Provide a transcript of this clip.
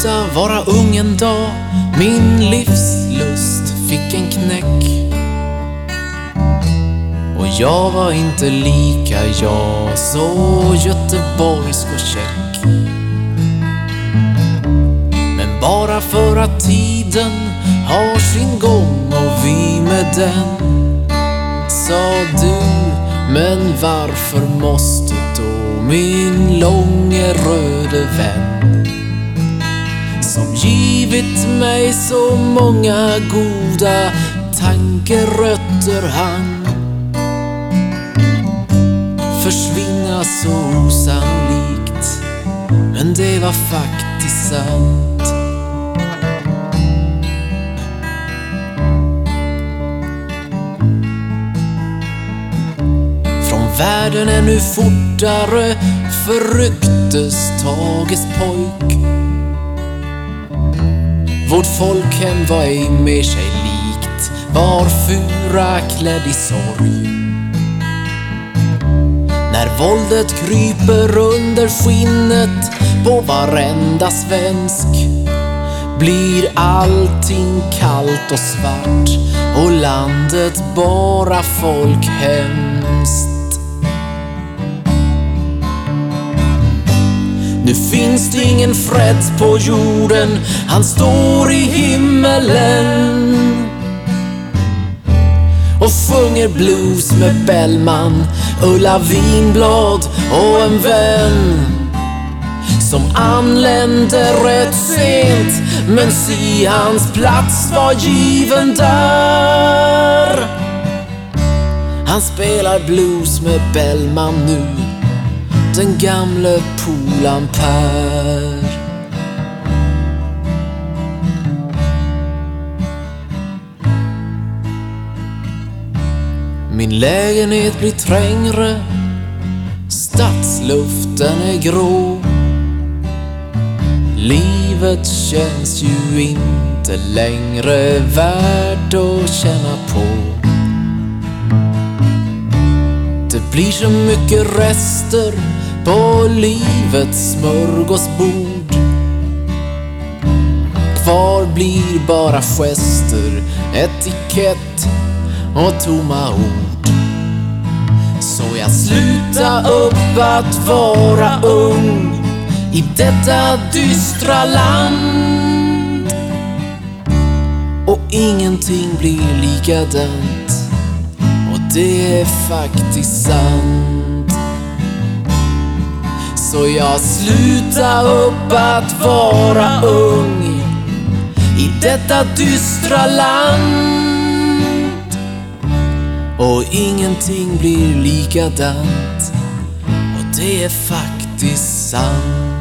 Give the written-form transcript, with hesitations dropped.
sluta vara ung en dag, min livslust fick en knäck. Och jag var inte lika jag, så göteborgsk och check. Men bara för att tiden har sin gång och vi med den, sa du, men varför måste då min långe röde vän, som givit mig så många goda tankerötter, han försvinna så osannolikt, men det var faktiskt sant. Världen är nu fortare för ryktestages pojk. Vårt folkhem var ej mer sig likt, var fura klädd i sorg. När våldet kryper under skinnet på varenda svensk, blir allting kallt och svart och landet bara folkhemskt. Nu finns det ingen fred på jorden, han står i himmelen och sjunger blues med Bellman, Ulla Vinblad och en vän som anlände rätt sent, men si hans plats var given där. Han spelar blues med Bellman nu, den gamle polan Per. Min lägenhet blir trängre, stadsluften är grå. Livet känns ju inte längre värt att känna på. Det blir så mycket rester på livets smörgåsbord. Kvar blir bara gester, etikett och tomma ord. Så jag slutar upp att vara ung i detta dystra land, och ingenting blir likadant, och det är faktiskt sant. Så jag slutar upp att vara ung i detta dystra land, och ingenting blir likadant, och det är faktiskt sant.